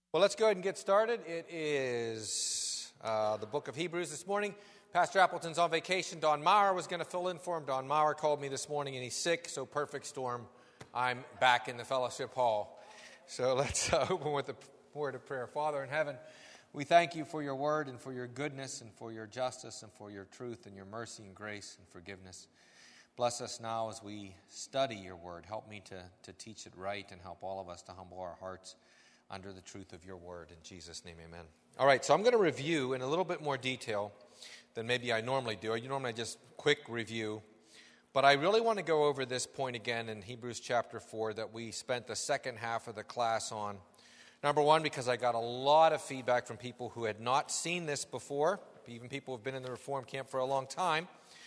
Well, let's go ahead and get started. It is the book of Hebrews this morning. Pastor Appleton's on vacation. Don Maurer was going to fill in for him. Don Maurer called me this morning, and he's sick, so perfect storm. I'm back in the fellowship hall. So let's open with a word of prayer. Father in heaven, we thank you for your word and for your goodness and for your justice and for your truth and your mercy and grace and forgiveness. Bless us now as we study your word. Help me to teach it right and help all of us to humble our hearts under the truth of your word. In Jesus' name, amen. All right, so I'm going to review in a little bit more detail than maybe I normally do. Normally I just quick review. But I really want to go over this point again in Hebrews chapter 4 that we spent the second half of the class on. Number one, because I got a lot of feedback from people who had not seen this before, even people who have been in the Reform camp for a long time.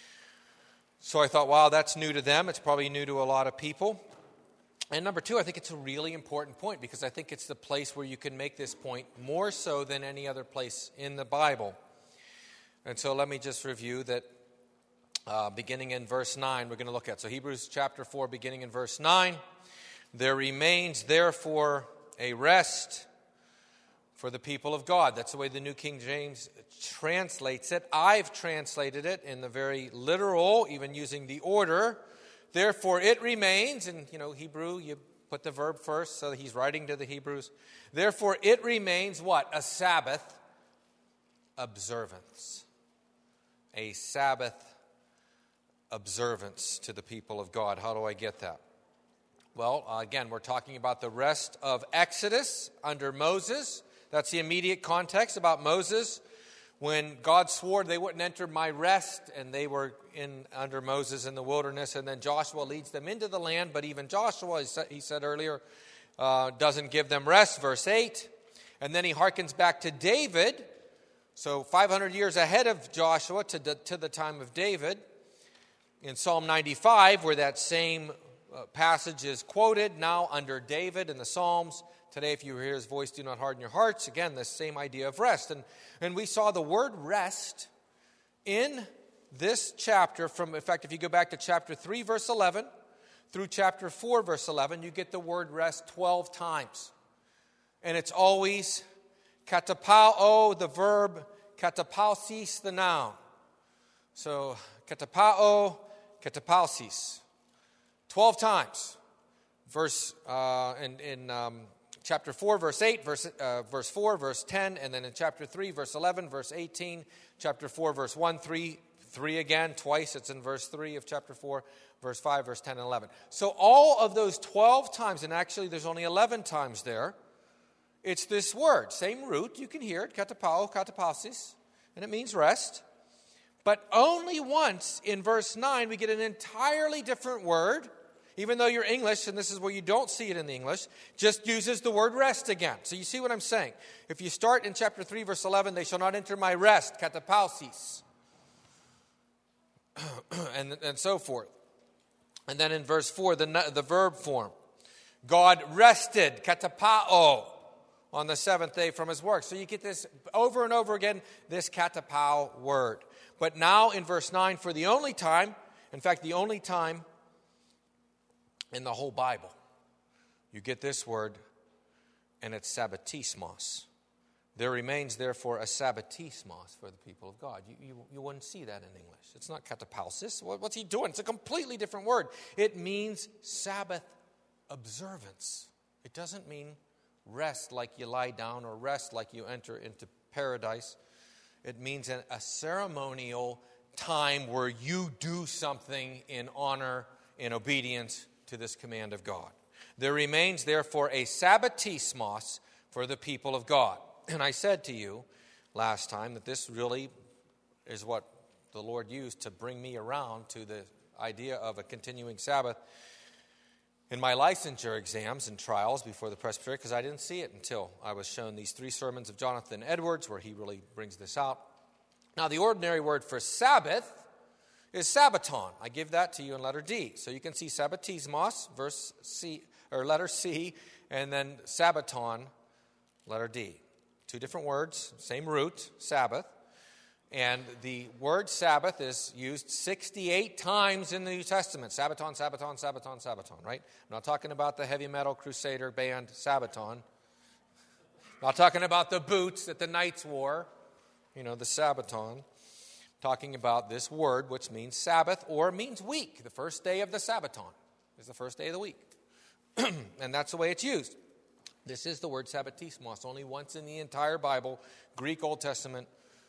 So I thought, wow, that's new to them. It's probably new to a lot of people. And number two, I think it's a really important point because I think it's the place where you can make this point more so than any other place in the Bible. And so let me just review that beginning in verse 9 we're going to look at. So Hebrews chapter 4 beginning in verse 9. There remains therefore a rest for the people of God. That's the way the New King James translates it. I've translated it in the very literal, even using the order. Therefore, it remains, and Hebrew, you put the verb first, so he's writing to the Hebrews. Therefore, it remains what? A Sabbath observance. A Sabbath observance to the people of God. How do I get that? Well, again, we're talking about the rest of Exodus under Moses. That's the immediate context about Moses. When God swore they wouldn't enter my rest, and they were under Moses in the wilderness, and then Joshua leads them into the land, but even Joshua, he said earlier, doesn't give them rest, verse 8. And then he hearkens back to David, so 500 years ahead of Joshua to the time of David, in Psalm 95, where that same passage is quoted, now under David in the Psalms. Today, if you hear his voice, do not harden your hearts. Again, the same idea of rest. And we saw the word rest in this chapter in fact, if you go back to chapter 3, verse 11, through chapter 4, verse 11, you get the word rest 12 times. And it's always katapao, the verb, katapausis, the noun. So, katapao, katapausis. 12 times. Verse, in chapter 4, verse 8, verse 4, verse 10, and then in chapter 3, verse 11, verse 18, chapter 4, verse 1, 3 again, twice. It's in verse 3 of chapter 4, verse 5, verse 10, and 11. So all of those 12 times, and actually there's only 11 times there, it's this word, same root, you can hear it, katapao, katapausis, and it means rest. But only once in verse 9 we get an entirely different word. Even though you're English, and this is where you don't see it in the English, just uses the word rest again. So you see what I'm saying? If you start in chapter 3, verse 11, they shall not enter my rest, katapausis, and so forth. And then in verse 4, the verb form. God rested, katapao, on the seventh day from his work. So you get this over and over again, this katapao word. But now in verse 9, for the only time, in fact, the only time in the whole Bible, you get this word, and it's sabbatismos. There remains, therefore, a sabbatismos for the people of God. You wouldn't see that in English. It's not katapausis. What's he doing? It's a completely different word. It means Sabbath observance. It doesn't mean rest like you lie down or rest like you enter into paradise. It means a ceremonial time where you do something in honor, in obedience to this command of God. There remains, therefore, a sabbatismos for the people of God. And I said to you last time that this really is what the Lord used to bring me around to the idea of a continuing Sabbath in my licensure exams and trials before the presbytery, because I didn't see it until I was shown these 3 sermons of Jonathan Edwards, where he really brings this out. Now, the ordinary word for Sabbath is Sabbaton. I give that to you in letter D. So you can see sabbatismos, verse C, or letter C, and then Sabbaton, letter D. 2 different words, same root, Sabbath. And the word Sabbath is used 68 times in the New Testament. Sabbaton, Sabbaton, Sabbaton, Sabbaton, right? I'm not talking about the heavy metal crusader band Sabbaton. Not talking about the boots that the knights wore, the Sabbaton. Talking about this word, which means Sabbath or means week. The first day of the Sabbaton is the first day of the week. And that's the way it's used. This is the word sabbatismos, only once in the entire Bible, Greek Old Testament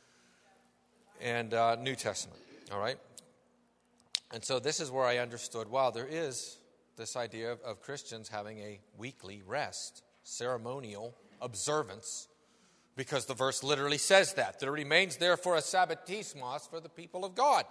and New Testament. All right? And so this is where I understood, wow, there is this idea of Christians having a weekly rest, ceremonial observance, because the verse literally says that. There remains therefore a sabbatismos for the people of God.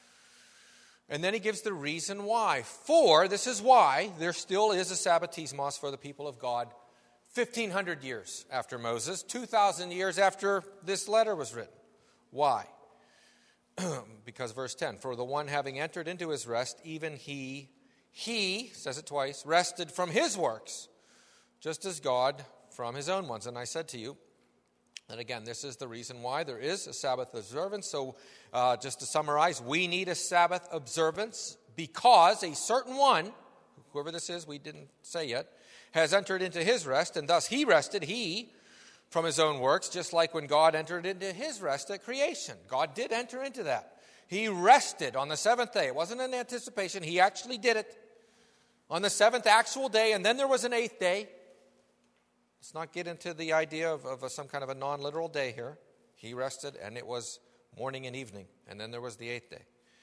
And then he gives the reason why. This is why there still is a sabbatismos for the people of God 1,500 years after Moses, 2,000 years after this letter was written. Why? Because verse 10, for the one having entered into his rest, even he, says it twice, rested from his works, just as God from his own ones. And I said to you, and again, this is the reason why there is a Sabbath observance. So just to summarize, we need a Sabbath observance because a certain one, whoever this is, we didn't say yet, has entered into his rest, and thus he rested, from his own works, just like when God entered into his rest at creation. God did enter into that. He rested on the seventh day. It wasn't an anticipation. He actually did it on the seventh actual day, and then there was an eighth day. Let's not get into the idea of some kind of a non-literal day here. He rested, and it was morning and evening, and then there was the eighth day.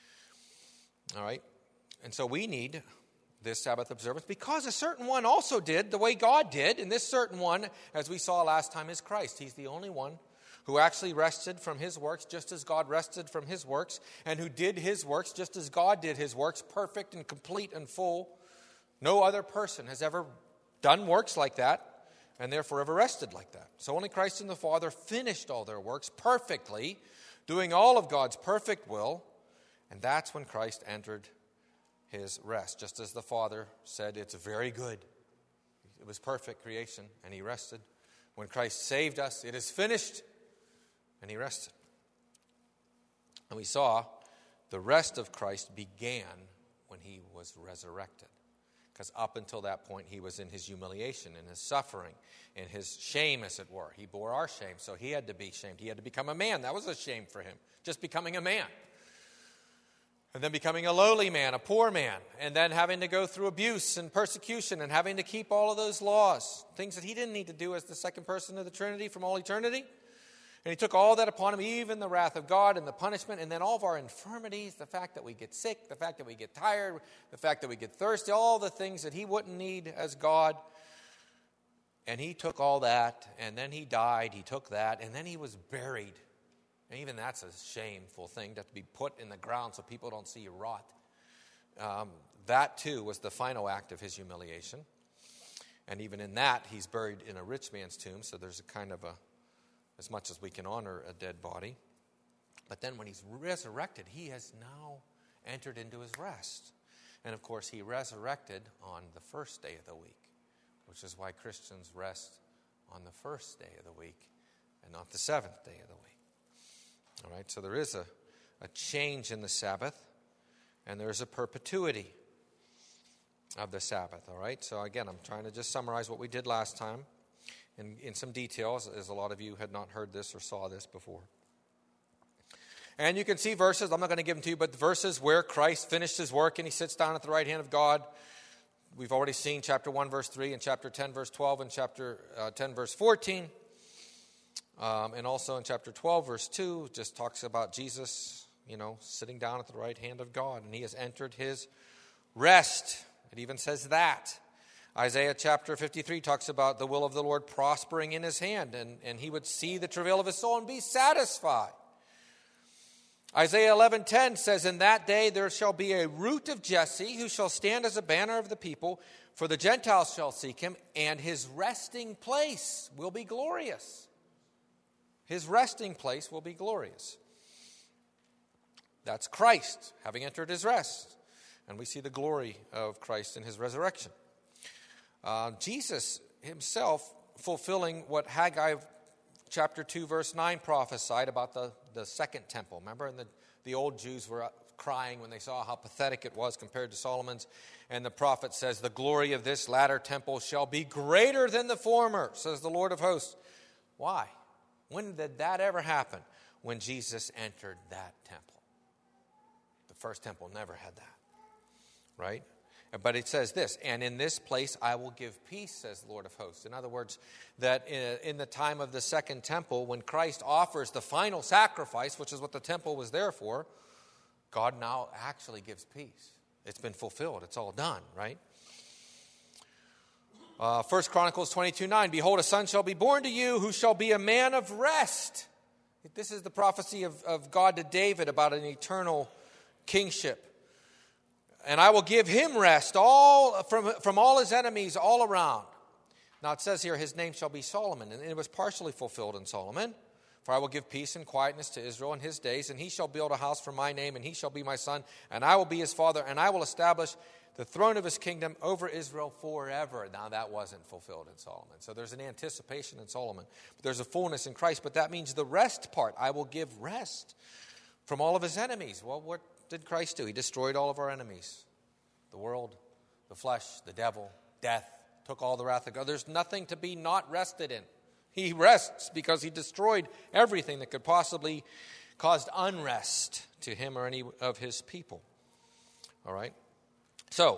All right? And so we need this Sabbath observance because a certain one also did the way God did, and this certain one, as we saw last time, is Christ. He's the only one who actually rested from his works just as God rested from his works, and who did his works just as God did his works, perfect and complete and full. No other person has ever done works like that, and therefore ever rested like that. So only Christ and the Father finished all their works perfectly, doing all of God's perfect will, and that's when Christ entered his rest. Just as the Father said, it's very good. It was perfect creation, and he rested. When Christ saved us, it is finished, and he rested. And we saw the rest of Christ began when he was resurrected. Because up until that point, he was in his humiliation, in his suffering, in his shame, as it were. He bore our shame, so he had to be shamed. He had to become a man. That was a shame for him, just becoming a man. And then becoming a lowly man, a poor man, and then having to go through abuse and persecution and having to keep all of those laws, things that he didn't need to do as the second person of the Trinity from all eternity. And he took all that upon him, even the wrath of God and the punishment, and then all of our infirmities, the fact that we get sick, the fact that we get tired, the fact that we get thirsty, all the things that he wouldn't need as God. And he took all that, and then he died, he took that, and then he was buried. And even that's a shameful thing, to be put in the ground so people don't see you rot. That, too, was the final act of his humiliation. And even in that, he's buried in a rich man's tomb, so there's a kind of as much as we can honor a dead body. But then when he's resurrected, he has now entered into his rest. And, of course, he resurrected on the first day of the week, which is why Christians rest on the first day of the week and not the seventh day of the week. All right, so there is a change in the Sabbath, and there is a perpetuity of the Sabbath. All right, so again, I'm trying to just summarize what we did last time in some details, as a lot of you had not heard this or saw this before. And you can see verses, I'm not going to give them to you, but the verses where Christ finished his work and he sits down at the right hand of God. We've already seen chapter 1, verse 3, and chapter 10, verse 12, and chapter 10, verse 14. And also in chapter 12, verse 2, just talks about Jesus, sitting down at the right hand of God, and he has entered his rest. It even says that. Isaiah chapter 53 talks about the will of the Lord prospering in his hand, and he would see the travail of his soul and be satisfied. Isaiah 11:10 says, in that day there shall be a root of Jesse who shall stand as a banner of the people, for the Gentiles shall seek him, and his resting place will be glorious. His resting place will be glorious. That's Christ having entered his rest. And we see the glory of Christ in his resurrection. Jesus himself fulfilling what Haggai chapter 2 verse 9 prophesied about the second temple. Remember, and the old Jews were crying when they saw how pathetic it was compared to Solomon's. And the prophet says, the glory of this latter temple shall be greater than the former, says the Lord of hosts. Why? When did that ever happen? When Jesus entered that temple. The first temple never had that. Right? But it says this, and in this place I will give peace, says the Lord of hosts. In other words, that in the time of the second temple, when Christ offers the final sacrifice, which is what the temple was there for, God now actually gives peace. It's been fulfilled. It's all done, right? 1 Chronicles 22:9, behold, a son shall be born to you who shall be a man of rest. This is the prophecy of God to David about an eternal kingship. And I will give him rest from all his enemies all around. Now it says here, his name shall be Solomon. And it was partially fulfilled in Solomon. For I will give peace and quietness to Israel in his days. And he shall build a house for my name. And he shall be my son. And I will be his father. And I will establish the throne of his kingdom over Israel forever. Now that wasn't fulfilled in Solomon. So there's an anticipation in Solomon. But there's a fullness in Christ. But that means the rest part. I will give rest from all of his enemies. Well, what did Christ do? He destroyed all of our enemies. The world, the flesh, the devil, death, took all the wrath of God. There's nothing to be not rested in. He rests because he destroyed everything that could possibly cause unrest to him or any of his people. All right? So,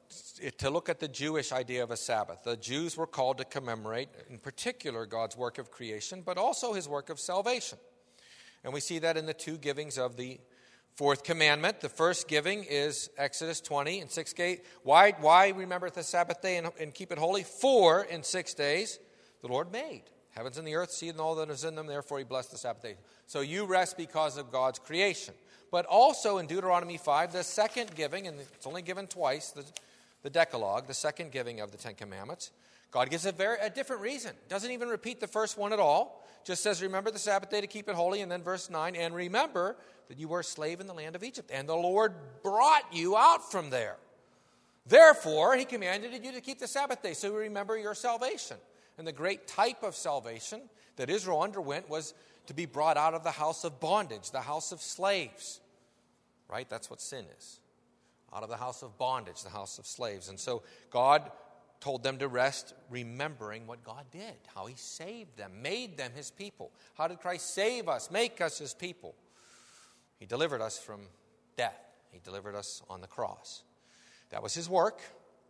to look at the Jewish idea of a Sabbath, the Jews were called to commemorate, in particular, God's work of creation, but also his work of salvation. And we see that in the two givings of the fourth commandment. The first giving is Exodus 20 and 6 days. Why remember the Sabbath day and keep it holy? For in 6 days the Lord made heavens and the earth, sea and all that is in them. Therefore he blessed the Sabbath day. So you rest because of God's creation. But also in Deuteronomy 5, the second giving, and it's only given twice, the Decalogue, the second giving of the Ten Commandments, God gives a different reason. Doesn't even repeat the first one at all. Just says, remember the Sabbath day to keep it holy. And then verse 9, and remember that you were a slave in the land of Egypt. And the Lord brought you out from there. Therefore, he commanded you to keep the Sabbath day. So remember your salvation. And the great type of salvation that Israel underwent was to be brought out of the house of bondage, the house of slaves. Right? That's what sin is. Out of the house of bondage, the house of slaves. And so God told them to rest, remembering what God did, how he saved them, made them his people. How did Christ save us, make us his people? He delivered us from death. He delivered us on the cross. That was his work.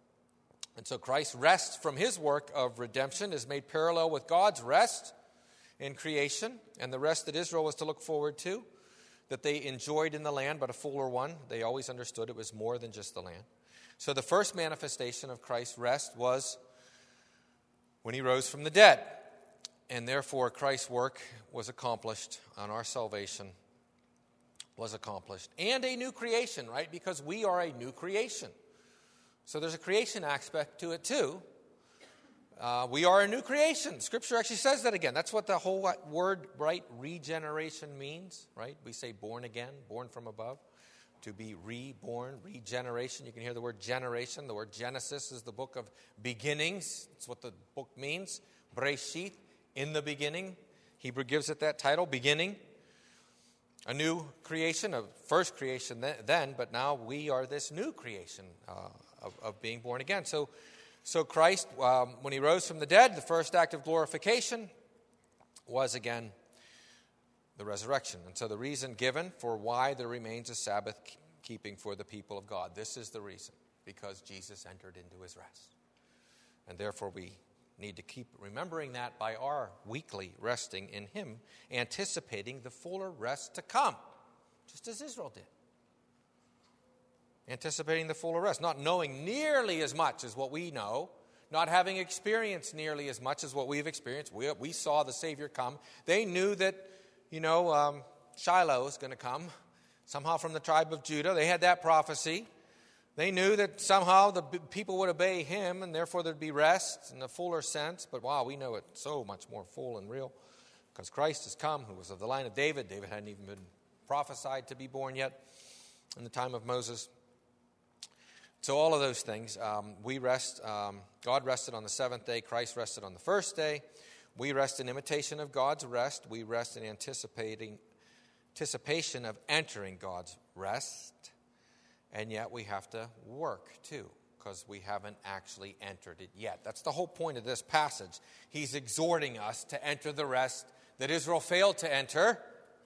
And so Christ's rest from his work of redemption is made parallel with God's rest in creation and the rest that Israel was to look forward to, that they enjoyed in the land, but a fuller one. They always understood it was more than just the land. So the first manifestation of Christ's rest was when he rose from the dead. And therefore Christ's work was accomplished on our salvation, was accomplished. And a new creation, right? Because we are a new creation. So there's a creation aspect to it too. We are a new creation. Scripture actually says that again. That's what the whole word, right, regeneration means, right? We say born again, born from above. To be reborn, regeneration. You can hear the word generation. The word Genesis is the book of beginnings. That's what the book means. Breshith, in the beginning. Hebrew gives it that title, beginning. A new creation, a first creation then, but now we are this new creation of being born again. So Christ, when he rose from the dead, the first act of glorification was again the resurrection. And so the reason given for why there remains a Sabbath keeping for the people of God. This is the reason. Because Jesus entered into his rest. And therefore we need to keep remembering that by our weekly resting in him, anticipating the fuller rest to come. Just as Israel did. Anticipating the fuller rest. Not knowing nearly as much as what we know. Not having experienced nearly as much as what we've experienced. We saw the Savior come. They knew that Shiloh is going to come, somehow from the tribe of Judah. They had that prophecy. They knew that somehow the people would obey him, and therefore there'd be rest in a fuller sense. But wow, we know it so much more full and real, because Christ has come, who was of the line of David. David hadn't even been prophesied to be born yet in the time of Moses. So all of those things, we rest. God rested on the seventh day. Christ rested on the first day. We rest in imitation of God's rest. We rest in anticipation of entering God's rest. And yet we have to work too. because we haven't actually entered it yet. That's the whole point of this passage. He's exhorting us to enter the rest that Israel failed to enter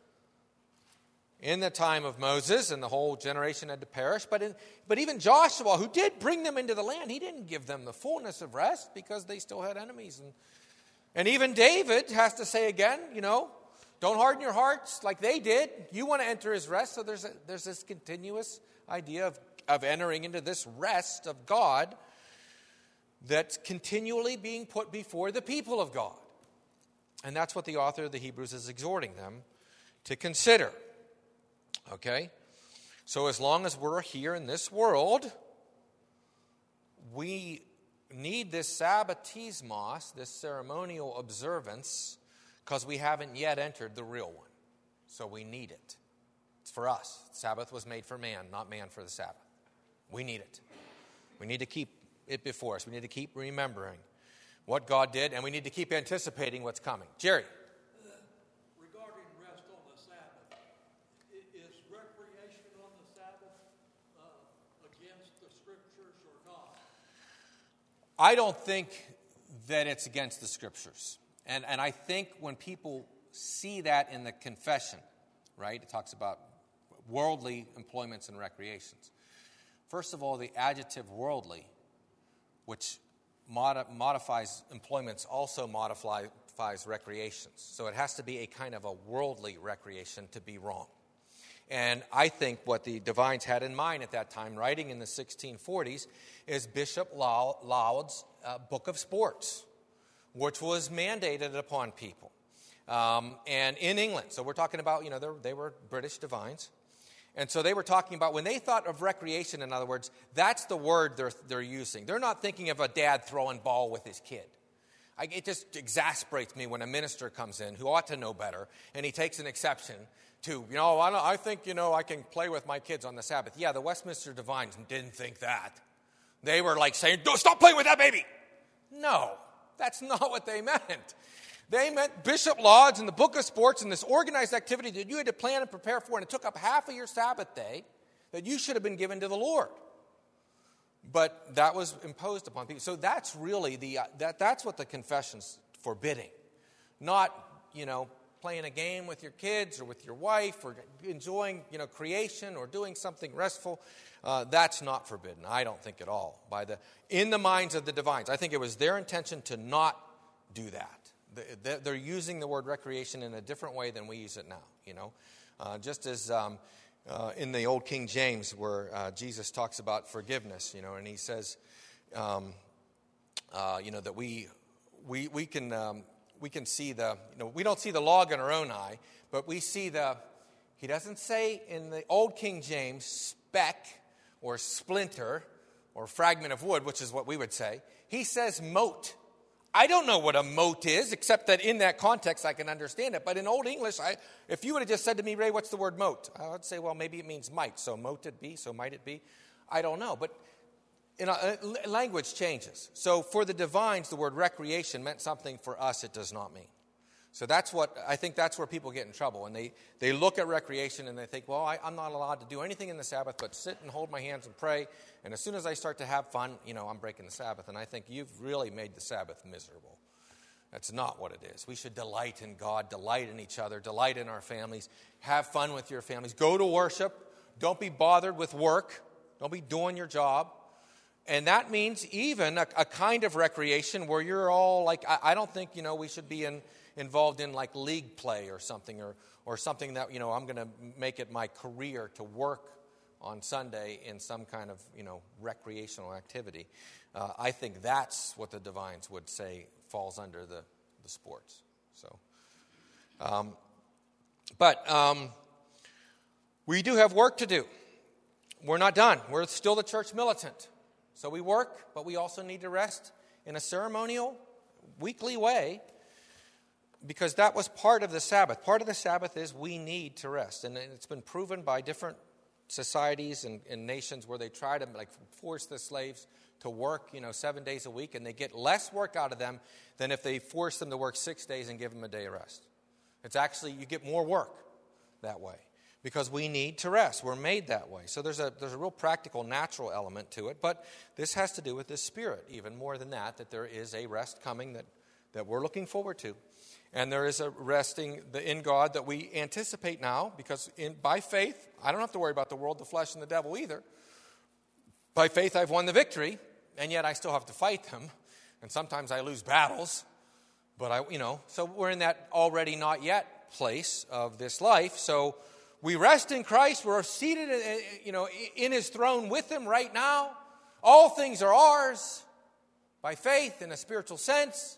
in the time of Moses, and the whole generation had to perish. But even Joshua, who did bring them into the land, he didn't give them the fullness of rest because they still had enemies. And even David has to say again, don't harden your hearts like they did. You want to enter his rest. So there's this continuous idea of entering into this rest of God that's continually being put before the people of God. And that's what the author of the Hebrews is exhorting them to consider. Okay? So as long as we're here in this world, we need this sabbatismos, this ceremonial observance, because we haven't yet entered the real one. So we need it. It's for us. Sabbath was made for man, not man for the Sabbath. We need it. We need to keep it before us. We need to keep remembering what God did, and we need to keep anticipating what's coming. Jerry. Regarding rest on the Sabbath, is recreation on the Sabbath against the Scriptures or not? I don't think that it's against the Scriptures. And I think when people see that in the confession, right, it talks about worldly employments and recreations. First of all, the adjective worldly, which modifies employments, also modifies recreations. So it has to be a kind of a worldly recreation to be wrong. And I think what the divines had in mind at that time, writing in the 1640s, is Bishop Laud's Book of Sports, which was mandated upon people. And in England, so we're talking about, they were British divines. And so they were talking about, when they thought of recreation, in other words, that's the word they're using. They're not thinking of a dad throwing ball with his kid. It just exasperates me when a minister comes in who ought to know better, and he takes an exception to, I think, I can play with my kids on the Sabbath. Yeah, the Westminster Divines didn't think that. They were like saying, stop playing with that baby. No, that's not what they meant. They meant Bishop Laud's and the Book of Sports and this organized activity that you had to plan and prepare for, and it took up half of your Sabbath day that you should have been given to the Lord. But that was imposed upon people. So that's really that's what the confession's forbidding. Not, playing a game with your kids or with your wife or enjoying, creation or doing something restful. That's not forbidden, I don't think at all, in the minds of the divines. I think it was their intention to not do that. They're using the word recreation in a different way than we use it now, just as in the Old King James where Jesus talks about forgiveness, and he says, that we can see we don't see the log in our own eye, but we see he doesn't say in the Old King James speck or splinter or fragment of wood, which is what we would say. He says mote. I don't know what a mote is, except that in that context I can understand it. But in Old English, if you would have just said to me, Ray, what's the word mote? I would say, well, maybe it means might. So mote it be, so might it be. I don't know. But language changes. So for the divines, the word recreation meant something. For us, it does not mean. So I think that's where people get in trouble. And they look at recreation and they think, well, I'm not allowed to do anything in the Sabbath but sit and hold my hands and pray. And as soon as I start to have fun, I'm breaking the Sabbath. And I think you've really made the Sabbath miserable. That's not what it is. We should delight in God, delight in each other, delight in our families, have fun with your families. Go to worship. Don't be bothered with work. Don't be doing your job. And that means even a kind of recreation where you're all like, I don't think, we should be involved in like league play or something or something that, I'm going to make it my career to work on Sunday in some kind of, recreational activity. I think that's what the divines would say falls under the sports. So, but we do have work to do. We're not done. We're still the church militant. So we work, but we also need to rest in a ceremonial, weekly way, because that was part of the Sabbath. Part of the Sabbath is we need to rest. And it's been proven by different societies and nations where they try to force the slaves to work 7 days a week, and they get less work out of them than if they force them to work 6 days and give them a day of rest. It's actually, you get more work that way. because we need to rest. We're made that way. So there's a real practical, natural element to it. But this has to do with the Spirit, even more than that there is a rest coming that we're looking forward to. And there is a resting in God that we anticipate now, because by faith, I don't have to worry about the world, the flesh, and the devil either. By faith, I've won the victory, and yet I still have to fight them. And sometimes I lose battles. But so we're in that already not yet place of this life. So we rest in Christ. We're seated, in His throne with Him right now. All things are ours by faith in a spiritual sense.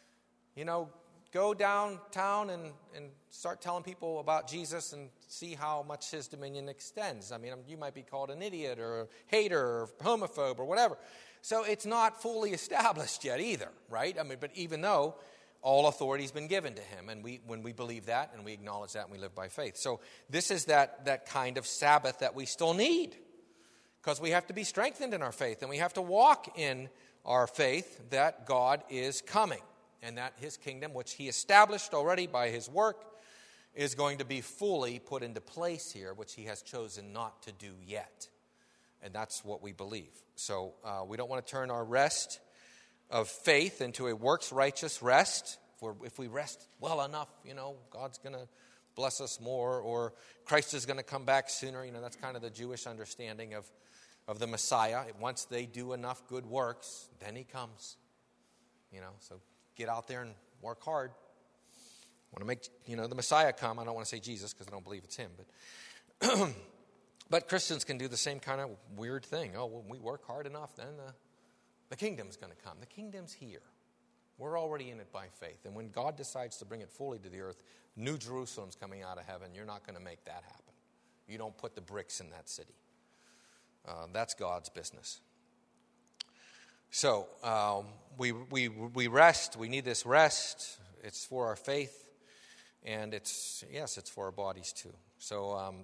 Go downtown and start telling people about Jesus and see how much His dominion extends. I mean, you might be called an idiot or a hater or homophobe or whatever. So it's not fully established yet either, right? I mean, but even though all authority has been given to Him, and when we believe that and we acknowledge that and we live by faith. So this is that kind of Sabbath that we still need, because we have to be strengthened in our faith and we have to walk in our faith that God is coming. And that His kingdom, which He established already by His work, is going to be fully put into place here, which He has chosen not to do yet. And that's what we believe. So we don't want to turn our rest of faith into a works-righteous rest. If we rest well enough, God's going to bless us more, or Christ is going to come back sooner. That's kind of the Jewish understanding of the Messiah. Once they do enough good works, then He comes. So get out there and work hard. I want to make, the Messiah come. I don't want to say Jesus because I don't believe it's Him. But Christians can do the same kind of weird thing. Oh, when we work hard enough, then the kingdom's going to come. The kingdom's here. We're already in it by faith. And when God decides to bring it fully to the earth, New Jerusalem's coming out of heaven. You're not going to make that happen. You don't put the bricks in that city. That's God's business. So we rest. We need this rest. It's for our faith, and it's for our bodies too. So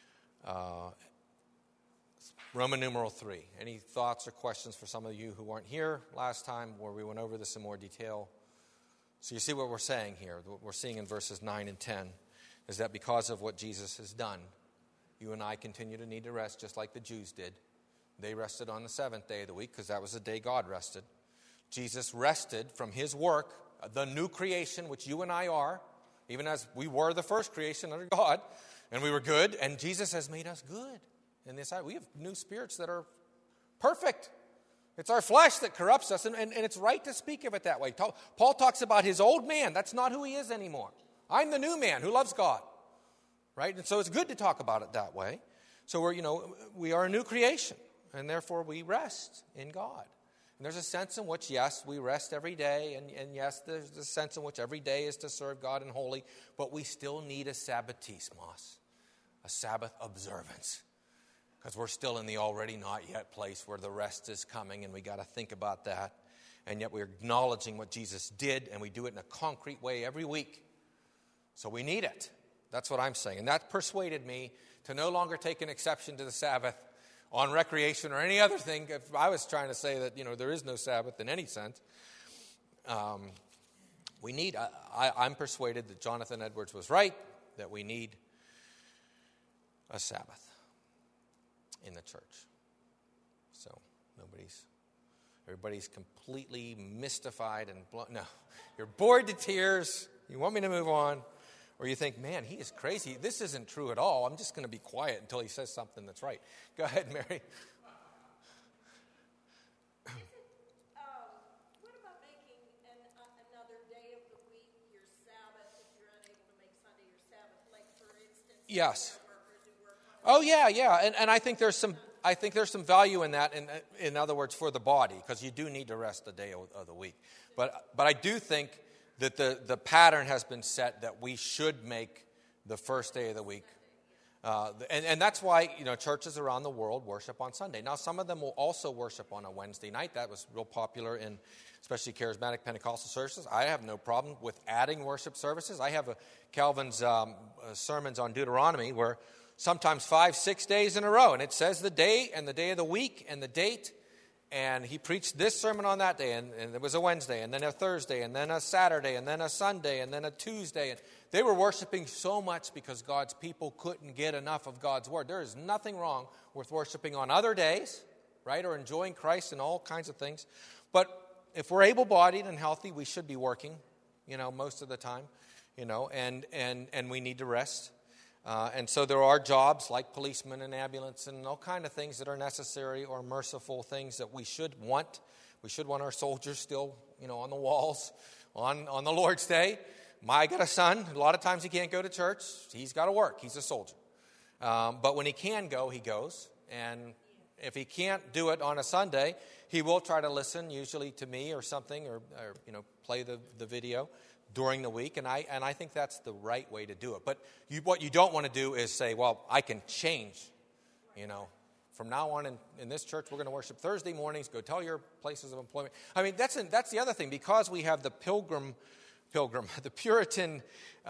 Roman numeral 3. Any thoughts or questions for some of you who weren't here last time, where we went over this in more detail? So you see what we're saying here. What we're seeing in verses 9 and 10 is that because of what Jesus has done, you and I continue to need to rest, just like the Jews did. They rested on the seventh day of the week because that was the day God rested. Jesus rested from His work, the new creation, which you and I are, even as we were the first creation under God, and we were good, and Jesus has made us good. In this, we have new spirits that are perfect. It's our flesh that corrupts us, and it's right to speak of it that way. Paul talks about his old man. That's not who he is anymore. I'm the new man who loves God, right? And so it's good to talk about it that way. So we are a new creation. And therefore, we rest in God. And there's a sense in which, yes, we rest every day. And yes, there's a sense in which every day is to serve God in holy. But we still need a sabbatismos, a Sabbath observance. Because we're still in the already not yet place where the rest is coming. And we got to think about that. And yet we're acknowledging what Jesus did. And we do it in a concrete way every week. So we need it. That's what I'm saying. And that persuaded me to no longer take an exception to the Sabbath on recreation or any other thing. If I was trying to say that, there is no Sabbath in any sense, I'm persuaded that Jonathan Edwards was right, that we need a Sabbath in the church. So everybody's completely mystified and no, you're bored to tears. You want me to move on? Or you think, man, he is crazy. This isn't true at all. I'm just going to be quiet until he says something that's right. Go ahead, Mary. What about making another day of the week your Sabbath if you're unable to make Sunday your Sabbath? Like, for instance, yes. Workers who work Oh, yeah. And I think there's some value in that. In other words, for the body, because you do need to rest a day of the week. But I do think that the pattern has been set that we should make the first day of the week. And that's why, churches around the world worship on Sunday. Now, some of them will also worship on a Wednesday night. That was real popular in especially charismatic Pentecostal services. I have no problem with adding worship services. I have Calvin's sermons on Deuteronomy where sometimes 5-6 days in a row, and it says the day and the day of the week and the date And he preached this sermon on that day, and it was a Wednesday, and then a Thursday, and then a Saturday, and then a Sunday, and then a Tuesday. And they were worshiping so much because God's people couldn't get enough of God's word. There is nothing wrong with worshiping on other days, right, or enjoying Christ and all kinds of things. But if we're able-bodied and healthy, we should be working, most of the time, and we need to rest. And so there are jobs like policemen and ambulance and all kind of things that are necessary or merciful things that we should want. We should want our soldiers still, on the walls on the Lord's Day. I got a son. A lot of times he can't go to church. He's got to work. He's a soldier. But when he can go, he goes. And if he can't do it on a Sunday, he will try to listen, usually to me or something, or play the video during the week, and I think that's the right way to do it. But what you don't want to do is say, well, I can change, from now on in this church, we're going to worship Thursday mornings, go tell your places of employment. I mean, that's the other thing, because we have the the Puritan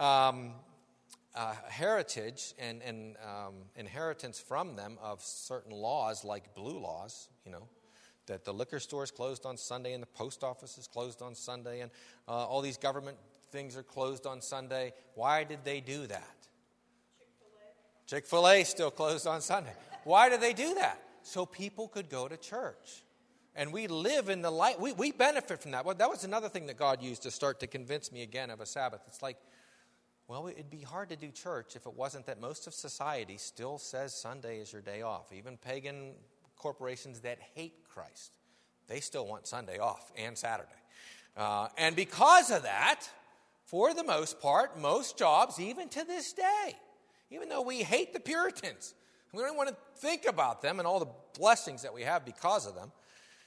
heritage and inheritance from them of certain laws, like blue laws, that the liquor store is closed on Sunday and the post office is closed on Sunday and all these government things are closed on Sunday. Why did they do that? Chick-fil-A still closed on Sunday. Why did they do that? So people could go to church. And we live in the light. We benefit from that. Well, that was another thing that God used to start to convince me again of a Sabbath. It's like, well, it'd be hard to do church if it wasn't that most of society still says Sunday is your day off. Even pagan corporations that hate Christ, they still want Sunday off and Saturday. And because of that, for the most part, most jobs, even to this day, even though we hate the Puritans, we don't want to think about them and all the blessings that we have because of them,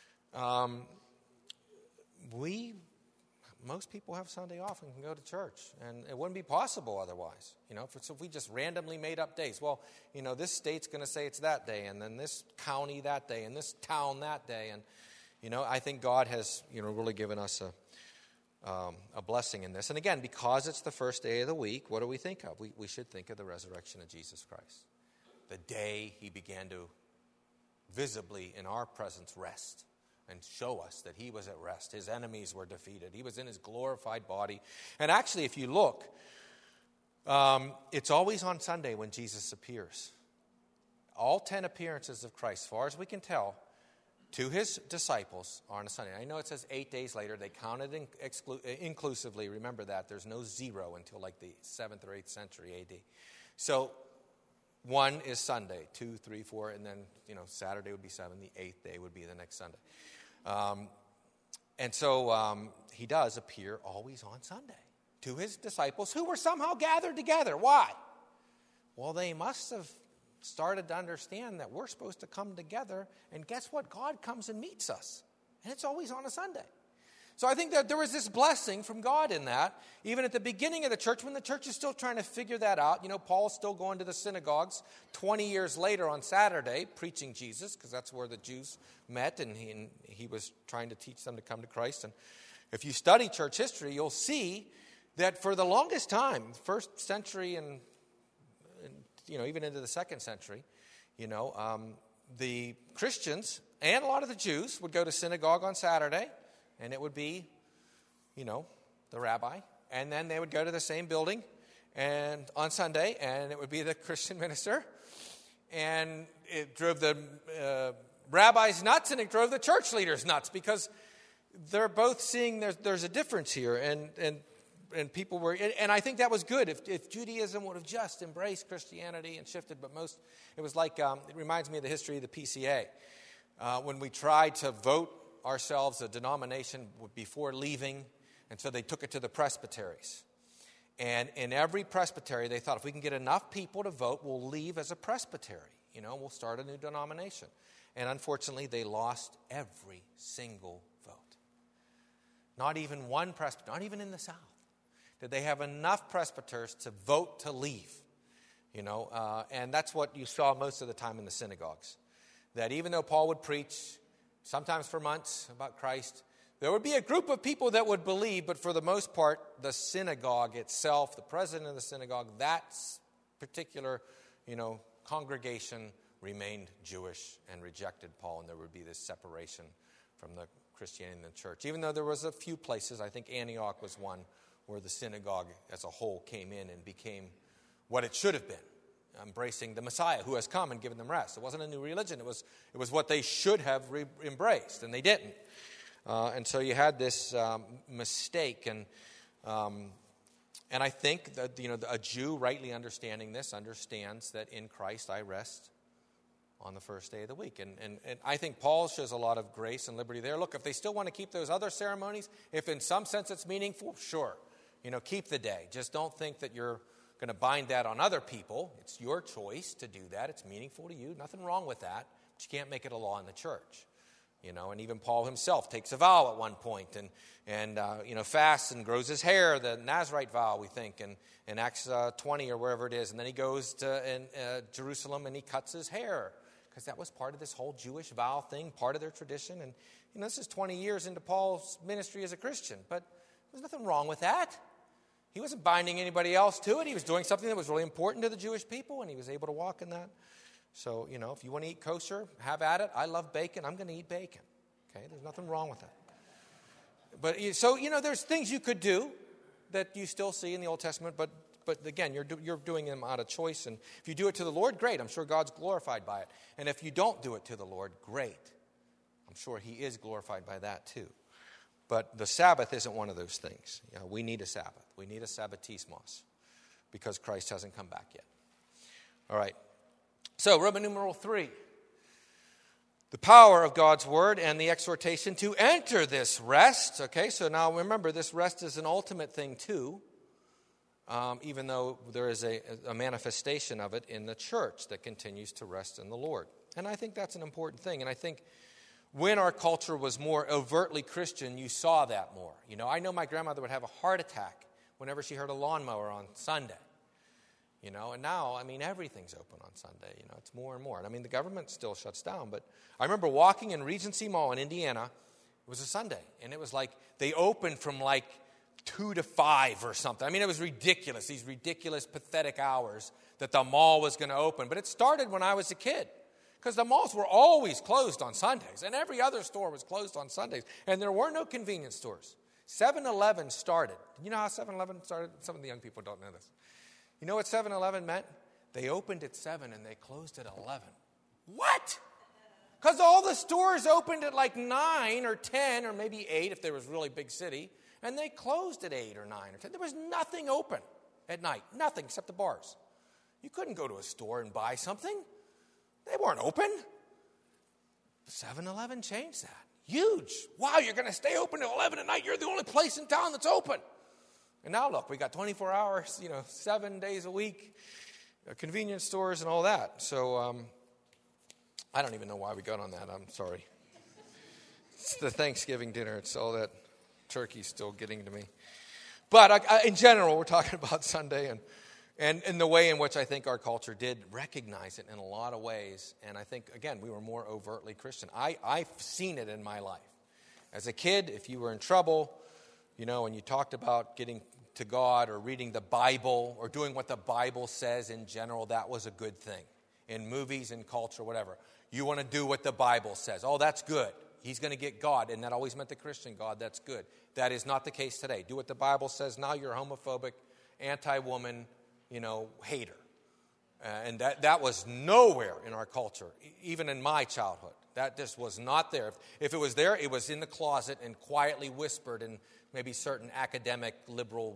most people have Sunday off and can go to church, and it wouldn't be possible otherwise. If we just randomly made up days. Well, this state's going to say it's that day, and then this county that day, and this town that day, and I think God has really given us a blessing in this. And again, because it's the first day of the week, what do we think of? We should think of the resurrection of Jesus Christ, the day he began to visibly in our presence rest. And show us that he was at rest. His enemies were defeated. He was in his glorified body. And actually, if you look, it's always on Sunday when Jesus appears. All 10 appearances of Christ, as far as we can tell, to his disciples are on a Sunday. I know it says 8 days later. They counted inclusively. Remember that. There's no zero until like the 7th or 8th century A.D. So 1 is Sunday, 2, 3, 4, and then, Saturday would be 7. The 8th day would be the next Sunday. And so he does appear always on Sunday to his disciples who were somehow gathered together. Why? Well, they must have started to understand that we're supposed to come together, and guess what? God comes and meets us, and it's always on a Sunday. So I think that there was this blessing from God in that, even at the beginning of the church, when the church is still trying to figure that out. Paul's still going to the synagogues 20 years later on Saturday, preaching Jesus, because that's where the Jews met, and he was trying to teach them to come to Christ. And if you study church history, you'll see that for the longest time, first century and even into the second century, the Christians and a lot of the Jews would go to synagogue on Saturday, and it would be, the rabbi. And then they would go to the same building and on Sunday, and it would be the Christian minister. And it drove the rabbis nuts, and it drove the church leaders nuts, because they're both seeing there's a difference here. And people were, and I think that was good. If Judaism would have just embraced Christianity and shifted, but it was like, it reminds me of the history of the PCA. When we tried to vote ourselves a denomination before leaving, and so they took it to the presbyteries. And in every presbytery, they thought, if we can get enough people to vote, we'll leave as a presbytery. We'll start a new denomination. And unfortunately, they lost every single vote. Not even one presbytery, not even in the South, did they have enough presbyters to vote to leave. And that's what you saw most of the time in the synagogues. That even though Paul would preach, sometimes for months, about Christ, there would be a group of people that would believe, but for the most part, the synagogue itself, the president of the synagogue, that particular, congregation remained Jewish and rejected Paul, and there would be this separation from the Christianity in the church. Even though there was a few places, I think Antioch was one, where the synagogue as a whole came in and became what it should have been, embracing the Messiah who has come and given them rest. It wasn't a new religion. It was what they should have embraced, and they didn't. And so you had this mistake, and I think that a Jew rightly understanding this understands that in Christ I rest on the first day of the week. And I think Paul shows a lot of grace and liberty there. Look, if they still want to keep those other ceremonies, if in some sense it's meaningful, sure. Keep the day. Just don't think that you're going to bind that on other people. It's your choice to do that. It's meaningful to you. Nothing wrong with that. But you can't make it a law in the church. And even Paul himself takes a vow at one point and fasts and grows his hair, the Nazirite vow, we think, in Acts 20 or wherever it is. And then he goes to Jerusalem and he cuts his hair because that was part of this whole Jewish vow thing, part of their tradition. And this is 20 years into Paul's ministry as a Christian, but there's nothing wrong with that. He wasn't binding anybody else to it. He was doing something that was really important to the Jewish people, and he was able to walk in that. So, if you want to eat kosher, have at it. I love bacon. I'm going to eat bacon. Okay, there's nothing wrong with that. But so, there's things you could do that you still see in the Old Testament, but again, you're doing them out of choice. And if you do it to the Lord, great. I'm sure God's glorified by it. And if you don't do it to the Lord, great. I'm sure he is glorified by that too. But the Sabbath isn't one of those things. We need a Sabbath. We need a Sabbatismos because Christ hasn't come back yet. All right. So, Roman numeral 3. The power of God's word and the exhortation to enter this rest. Okay, so now remember, this rest is an ultimate thing too, even though there is a manifestation of it in the church that continues to rest in the Lord. And I think that's an important thing. And I think when our culture was more overtly Christian, you saw that more. I know my grandmother would have a heart attack whenever she heard a lawnmower on Sunday. And now, everything's open on Sunday. It's more and more. And the government still shuts down. But I remember walking in Regency Mall in Indiana. It was a Sunday. And it was like they opened from 2 to 5 or something. It was ridiculous. These ridiculous, pathetic hours that the mall was going to open. But it started when I was a kid. Because the malls were always closed on Sundays. And every other store was closed on Sundays. And there were no convenience stores. 7-Eleven started. You know how 7-Eleven started? Some of the young people don't know this. You know what 7-Eleven meant? They opened at 7 and they closed at 11. What? Because all the stores opened at 9 or 10 or maybe 8 if there was a really big city. And they closed at 8 or 9 or 10. There was nothing open at night. Nothing except the bars. You couldn't go to a store and buy something. They weren't open. 7-Eleven changed that. Huge. Wow, you're going to stay open till 11 at night. You're the only place in town that's open. And now look, we got 24 hours, 7 days a week, convenience stores and all that. So I don't even know why we got on that. I'm sorry. It's the Thanksgiving dinner. It's all that turkey still getting to me. But in general, we're talking about Sunday and in the way in which I think our culture did recognize it in a lot of ways. And I think, again, we were more overtly Christian. I've seen it in my life. As a kid, if you were in trouble, and you talked about getting to God or reading the Bible or doing what the Bible says in general, that was a good thing. In movies, in culture, whatever. You want to do what the Bible says. Oh, that's good. He's going to get God. And that always meant the Christian God. That's good. That is not the case today. Do what the Bible says. Now you're homophobic, anti-woman, hater. And that was nowhere in our culture, even in my childhood. That just was not there. If it was there, it was in the closet and quietly whispered in maybe certain academic, liberal,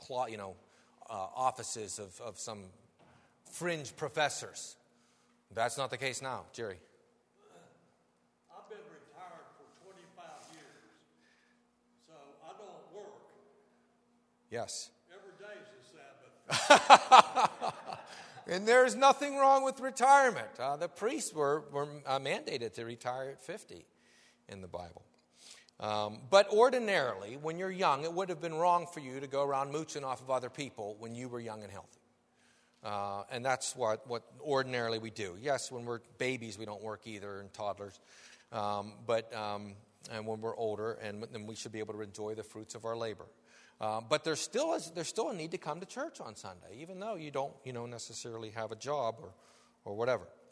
offices of some fringe professors. That's not the case now. Jerry? I've been retired for 25 years, so I don't work. Yes. Every day is a Sabbath. And there's nothing wrong with retirement. The priests were mandated to retire at 50 in the Bible. But ordinarily, when you're young, it would have been wrong for you to go around mooching off of other people when you were young and healthy. And that's what ordinarily we do. Yes, when we're babies, we don't work either, and toddlers. But when we're older, and then we should be able to enjoy the fruits of our labor. But there's still a need to come to church on Sunday, even though you don't necessarily have a job or whatever.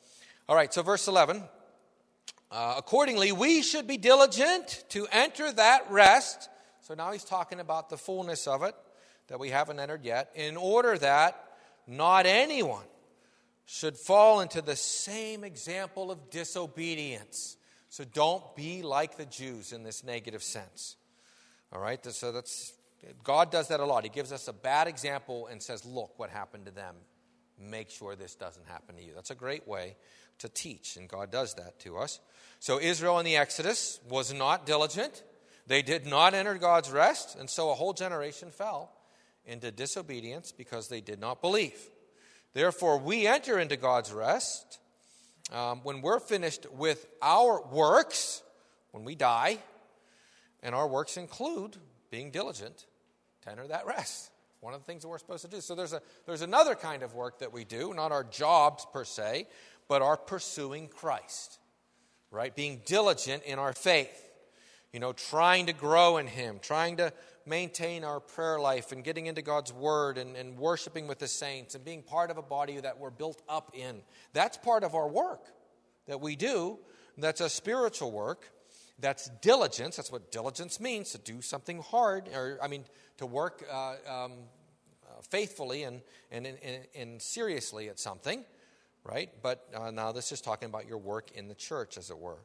All right, so verse 11. Accordingly, we should be diligent to enter that rest. So now he's talking about the fullness of it that we haven't entered yet, in order that not anyone should fall into the same example of disobedience. So don't be like the Jews in this negative sense. All right, so God does that a lot. He gives us a bad example and says, look what happened to them. Make sure this doesn't happen to you. That's a great way to teach, and God does that to us. So Israel in the Exodus was not diligent. They did not enter God's rest, and so a whole generation fell into disobedience because they did not believe. Therefore, we enter into God's rest when we're finished with our works, when we die, and our works include being diligent to enter that rest. One of the things that we're supposed to do. So there's another kind of work that we do, not our jobs per se, but our pursuing Christ, right? Being diligent in our faith, trying to grow in Him, trying to maintain our prayer life and getting into God's Word and worshiping with the saints and being part of a body that we're built up in. That's part of our work that we do. That's a spiritual work. That's diligence. That's what diligence means, to do something hard, to work faithfully and seriously at something, right? But now this is talking about your work in the church, as it were.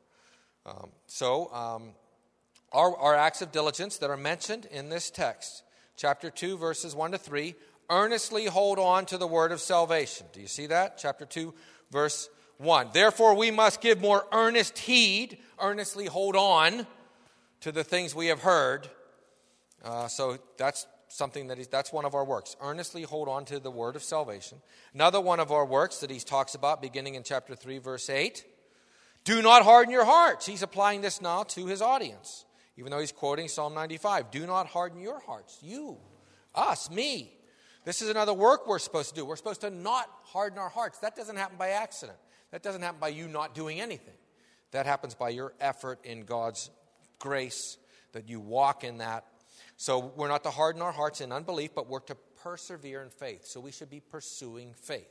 Our acts of diligence that are mentioned in this text, chapter 2, verses 1 to 3, earnestly hold on to the word of salvation. Do you see that? Chapter 2, verse 1. Therefore, we must give more earnest heed, earnestly hold on to the things we have heard. So that's something that's one of our works. Earnestly hold on to the word of salvation. Another one of our works that he talks about beginning in chapter 3, verse 8. Do not harden your hearts. He's applying this now to his audience, even though he's quoting Psalm 95. Do not harden your hearts. You, us, me. This is another work we're supposed to do. We're supposed to not harden our hearts. That doesn't happen by accident. That doesn't happen by you not doing anything. That happens by your effort in God's grace, that you walk in that. So we're not to harden our hearts in unbelief, but we're to persevere in faith. So we should be pursuing faith,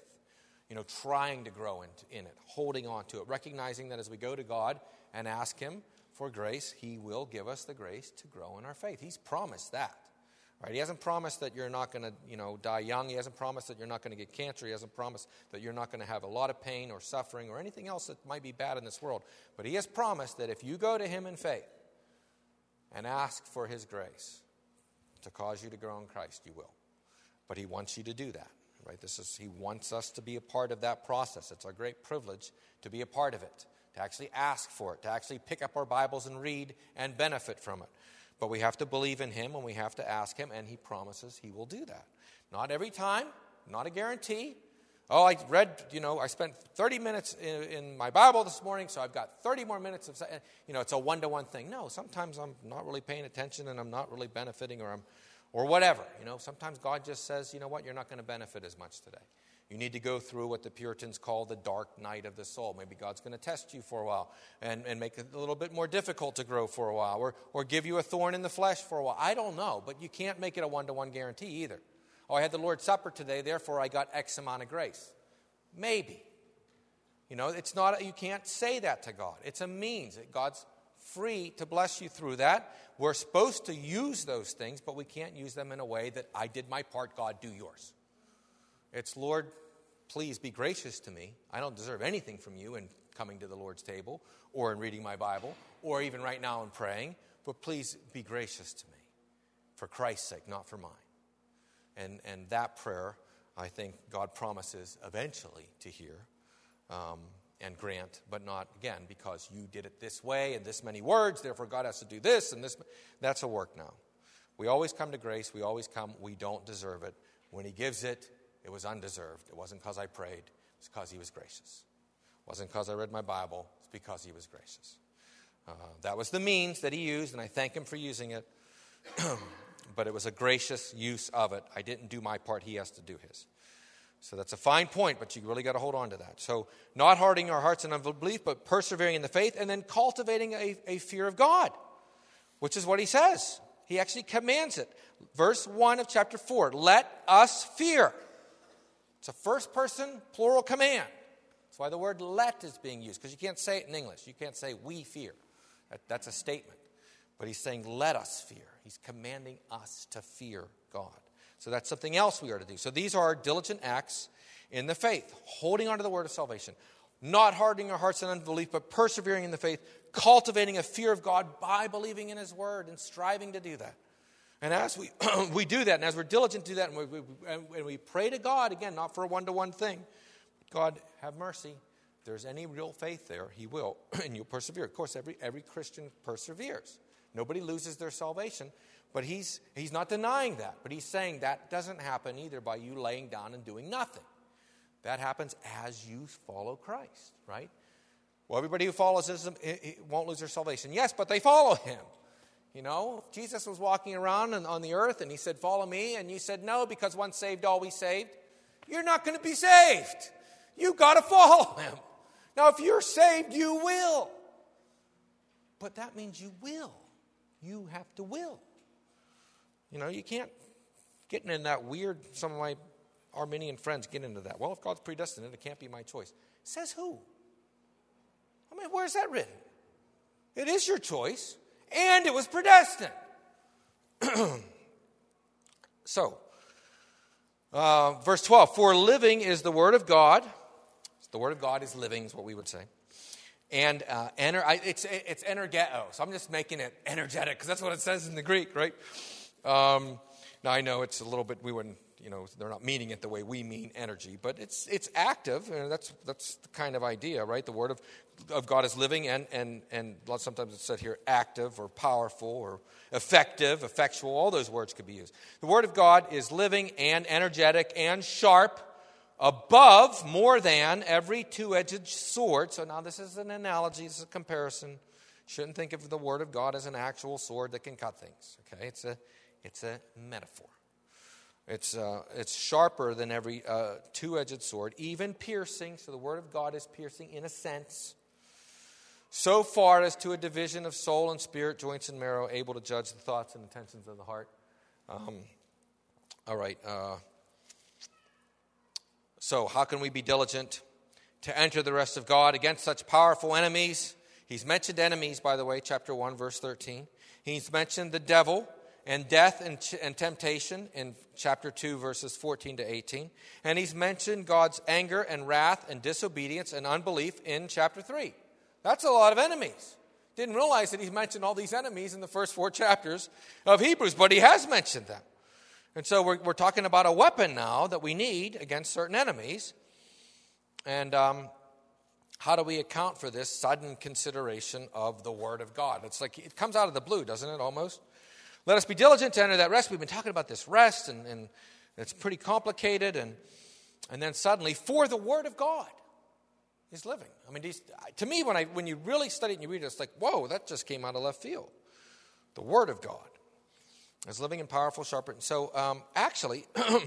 trying to grow in it, holding on to it, recognizing that as we go to God and ask Him for grace, He will give us the grace to grow in our faith. He's promised that. Right? He hasn't promised that you're not going to, die young. He hasn't promised that you're not going to get cancer. He hasn't promised that you're not going to have a lot of pain or suffering or anything else that might be bad in this world. But He has promised that if you go to Him in faith and ask for His grace to cause you to grow in Christ, you will. But He wants you to do that. Right? He wants us to be a part of that process. It's our great privilege to be a part of it, to actually ask for it, to actually pick up our Bibles and read and benefit from it. But we have to believe in Him and we have to ask Him, and He promises He will do that. Not every time, not a guarantee. Oh, I read, I spent 30 minutes in my Bible this morning, so I've got 30 more minutes of, it's a one-to-one thing. No, sometimes I'm not really paying attention and I'm not really benefiting or whatever. Sometimes God just says, you know what, you're not going to benefit as much today. You need to go through what the Puritans call the dark night of the soul. Maybe God's going to test you for a while and make it a little bit more difficult to grow for a while, or give you a thorn in the flesh for a while. I don't know, but you can't make it a one-to-one guarantee either. Oh, I had the Lord's Supper today, therefore I got X amount of grace. Maybe. It's not, you can't say that to God. It's a means. God's free to bless you through that. We're supposed to use those things, but we can't use them in a way that I did my part, God, do yours. It's, Lord, please be gracious to me. I don't deserve anything from you in coming to the Lord's table or in reading my Bible or even right now in praying, but please be gracious to me for Christ's sake, not for mine. And that prayer, I think God promises eventually to hear and grant, but not, again, because you did it this way and this many words, therefore God has to do this and this. That's a work now. We always come to grace. We always come. We don't deserve it. When He gives it, it was undeserved. It wasn't because I prayed. It was because He was gracious. It wasn't because I read my Bible. It's because He was gracious. That was the means that He used, and I thank Him for using it. But it was a gracious use of it. I didn't do my part. He has to do His. So that's a fine point, but you really got to hold on to that. So not hardening our hearts in unbelief, but persevering in the faith, and then cultivating a fear of God, which is what He says. He actually commands it. Verse 1 of chapter 4, let us fear. It's a first person, plural command. That's why the word let is being used, because you can't say it in English. You can't say we fear. That's a statement. But he's saying let us fear. He's commanding us to fear God. So that's something else we are to do. So these are our diligent acts in the faith, holding on to the word of salvation, not hardening our hearts in unbelief, but persevering in the faith, cultivating a fear of God by believing in his word and striving to do that. And as we do that, and as we're diligent to do that, and we pray to God, again, not for a one-to-one thing, God, have mercy. If there's any real faith there, he will, and you'll persevere. Of course, every Christian perseveres. Nobody loses their salvation, but he's not denying that. But he's saying that doesn't happen either by you laying down and doing nothing. That happens as you follow Christ, right? Well, everybody who follows him won't lose their salvation. Yes, but they follow him. You know, if Jesus was walking around on the earth and he said, follow me, and you said no because once saved, always saved, you're not going to be saved. You've got to follow him. Now, if you're saved, you will. But that means you will. You have to will. You know, you can't get into that weird, some of my Arminian friends get into that. Well, if God's predestined it can't be my choice. Says who? I mean, where's that written? It is your choice, and it was predestined. So, verse 12, for living is the word of God. The word of God is living, is what we would say. And it's energeto, so I'm just making it energetic, because that's what it says in the Greek, right? Now, I know it's a little bit, we wouldn't, you know, they're not meaning it the way we mean energy, but it's active, and that's the kind of idea, right? The word of God is living, and sometimes it's said here active or powerful or effective, effectual, all those words could be used. The word of God is living and energetic and sharp, above, more than every two-edged sword. So now this is an analogy, this is a comparison. Shouldn't think of the word of God as an actual sword that can cut things. Okay, it's a metaphor. It's sharper than every two-edged sword, even piercing. So the word of God is piercing in a sense, so far as to a division of soul and spirit, joints and marrow, able to judge the thoughts and intentions of the heart. All right. So how can we be diligent to enter the rest of God against such powerful enemies? He's mentioned enemies, by the way, chapter 1, verse 13. He's mentioned the devil and death and temptation in chapter 2, verses 14 to 18. And he's mentioned God's anger and wrath and disobedience and unbelief in chapter 3. That's a lot of enemies. Didn't realize that he's mentioned all these enemies in the first 4 chapters of Hebrews, but he has mentioned them. And so we're talking about a weapon now that we need against certain enemies. And how do we account for this sudden consideration of the Word of God? It's like it comes out of the blue, doesn't it, almost? Let us be diligent to enter that rest. We've been talking about this rest, and it's pretty complicated. And then suddenly, for the Word of God is living. I mean, to me, when you really study it and you read it, it's like, whoa, that just came out of left field. The Word of God is living and powerful, sharper. So actually,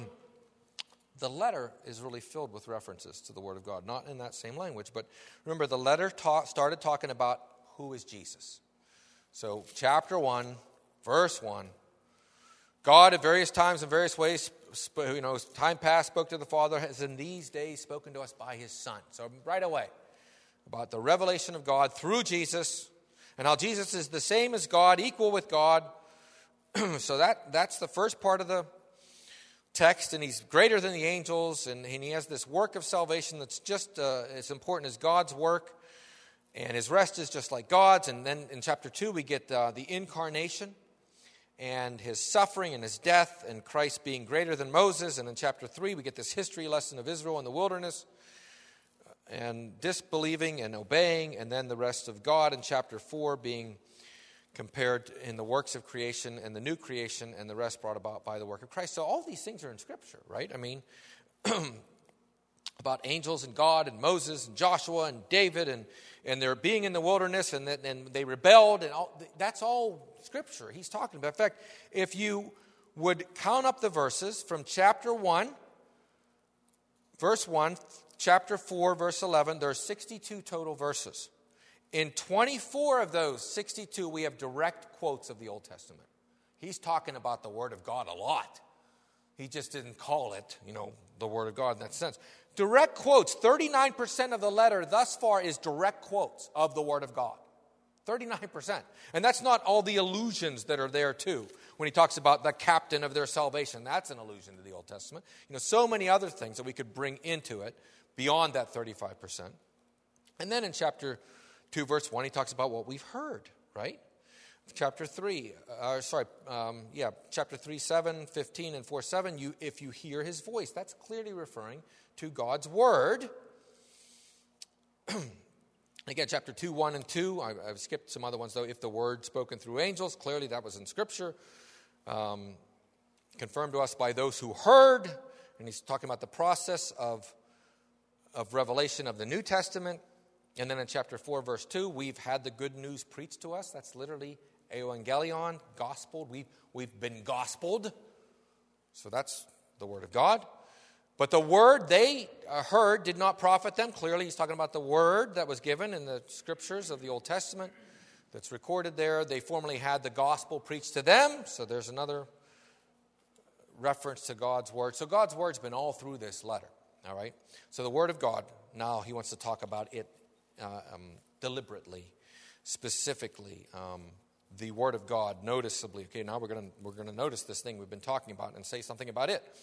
the letter is really filled with references to the Word of God. Not in that same language, but remember, the letter started talking about who is Jesus. So chapter 1, verse 1, God at various times and various ways, time past spoke to the Father, has in these days spoken to us by His Son. So right away, about the revelation of God through Jesus, and how Jesus is the same as God, equal with God. So that's the first part of the text, and he's greater than the angels, and he has this work of salvation that's just as important as God's work, and his rest is just like God's. And then in chapter 2 we get the incarnation and his suffering and his death, and Christ being greater than Moses. And in chapter 3 we get this history lesson of Israel in the wilderness and disbelieving and obeying, and then the rest of God in chapter 4 being compared in the works of creation and the new creation, and the rest brought about by the work of Christ. So all these things are in Scripture, right? I mean, about angels and God and Moses and Joshua and David and their being in the wilderness, and they rebelled, and all, that's all Scripture he's talking about. In fact, if you would count up the verses from chapter 1, verse 1, chapter 4, verse 11, there are 62 total verses. In 24 of those 62, we have direct quotes of the Old Testament. He's talking about the Word of God a lot. He just didn't call it, the Word of God in that sense. Direct quotes, 39% of the letter thus far is direct quotes of the Word of God. 39%. And that's not all the allusions that are there too. When he talks about the captain of their salvation, that's an allusion to the Old Testament. So many other things that we could bring into it beyond that 35%. And then in chapter 2, verse 1, he talks about what we've heard, right? Chapter 3, chapter 3, 7, 15, and 4, 7, if you hear his voice, that's clearly referring to God's word. Again, chapter 2, 1, and 2, I've skipped some other ones, though. If the word spoken through angels, clearly that was in Scripture. Confirmed to us by those who heard. And he's talking about the process of revelation of the New Testament. And then in chapter 4, verse 2, we've had the good news preached to us. That's literally euangelion, gospeled. We've been gospeled. So that's the word of God. But the word they heard did not profit them. Clearly, he's talking about the word that was given in the scriptures of the Old Testament that's recorded there. They formerly had the gospel preached to them. So there's another reference to God's word. So God's word's been all through this letter. All right? So the word of God, now he wants to talk about it deliberately, specifically. The word of God noticeably. Okay, now we're going to notice this thing we've been talking about and say something about it.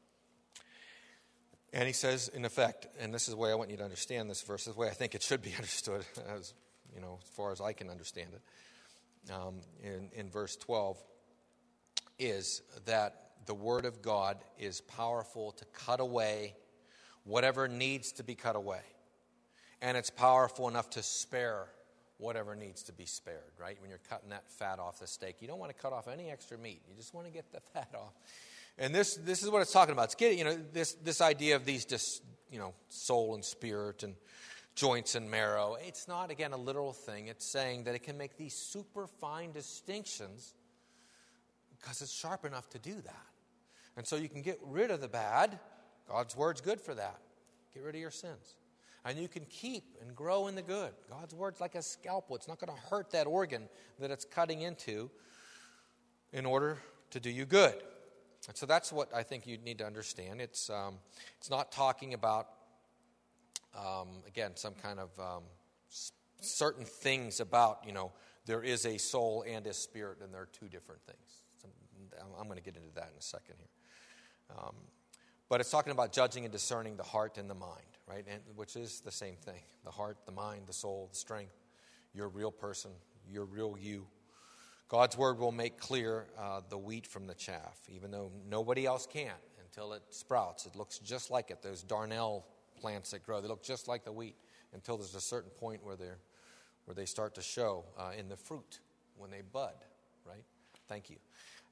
And he says, in effect, and this is the way I want you to understand this verse, this is the way I think it should be understood, as far as I can understand it, in verse 12, is that the word of God is powerful to cut away whatever needs to be cut away. And it's powerful enough to spare whatever needs to be spared, right? When you're cutting that fat off the steak, you don't want to cut off any extra meat. You just want to get the fat off. And this is what it's talking about. It's getting, this idea of these just, soul and spirit and joints and marrow. It's not, again, a literal thing. It's saying that it can make these super fine distinctions because it's sharp enough to do that. And so you can get rid of the bad. God's word's good for that. Get rid of your sins. And you can keep and grow in the good. God's word's like a scalpel. It's not going to hurt that organ that it's cutting into in order to do you good. And so that's what I think you need to understand. It's not talking about, again, some kind of certain things about, there is a soul and a spirit, and they're two different things. I'm going to get into that in a second here. But it's talking about judging and discerning the heart and the mind, right? And which is the same thing. The heart, the mind, the soul, the strength. Your real person, your real you. God's word will make clear the wheat from the chaff, even though nobody else can until it sprouts. It looks just like it. Those darnel plants that grow, they look just like the wheat until there's a certain point where they start to show in the fruit when they bud, right? Thank you.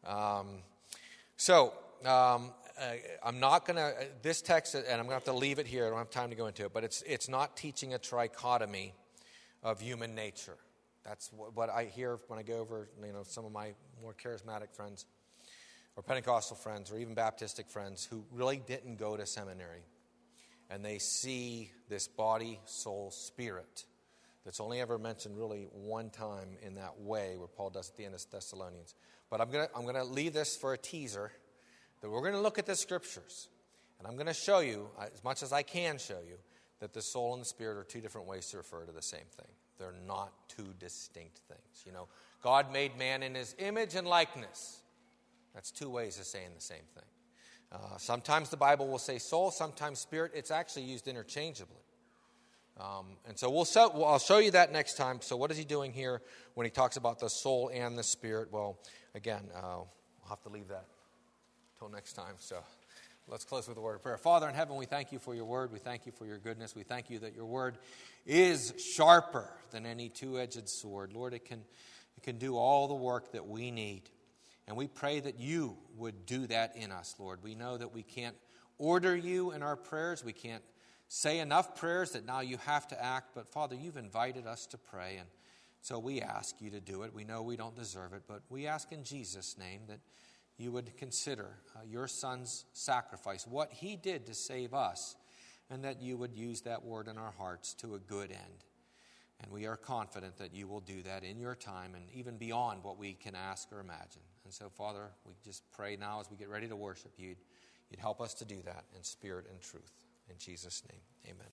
I'm not going to, this text, and I'm going to have to leave it here. I don't have time to go into it, but it's not teaching a trichotomy of human nature. That's what I hear when I go over, some of my more charismatic friends or Pentecostal friends or even Baptistic friends who really didn't go to seminary. And they see this body, soul, spirit that's only ever mentioned really one time in that way where Paul does at the end of Thessalonians. But I'm going to leave this for a teaser that we're going to look at the scriptures. And I'm going to show you, as much as I can show you, that the soul and the spirit are two different ways to refer to the same thing. They're not two distinct things. God made man in his image and likeness. That's two ways of saying the same thing. Sometimes the Bible will say soul, sometimes spirit. It's actually used interchangeably. And so I'll show you that next time. So what is he doing here when he talks about the soul and the spirit? Well, again, I'll have to leave that till next time. So let's close with a word of prayer. Father in heaven, we thank you for your word. We thank you for your goodness. We thank you that your word is sharper than any two-edged sword. Lord, it can do all the work that we need. And we pray that you would do that in us, Lord. We know that we can't order you in our prayers. We can't say enough prayers that now you have to act. But Father, you've invited us to pray. And so we ask you to do it. We know we don't deserve it. But we ask in Jesus' name that you would consider your son's sacrifice, what he did to save us, and that you would use that word in our hearts to a good end. And we are confident that you will do that in your time and even beyond what we can ask or imagine. And so, Father, we just pray now as we get ready to worship, you'd help us to do that in spirit and truth. In Jesus' name, amen.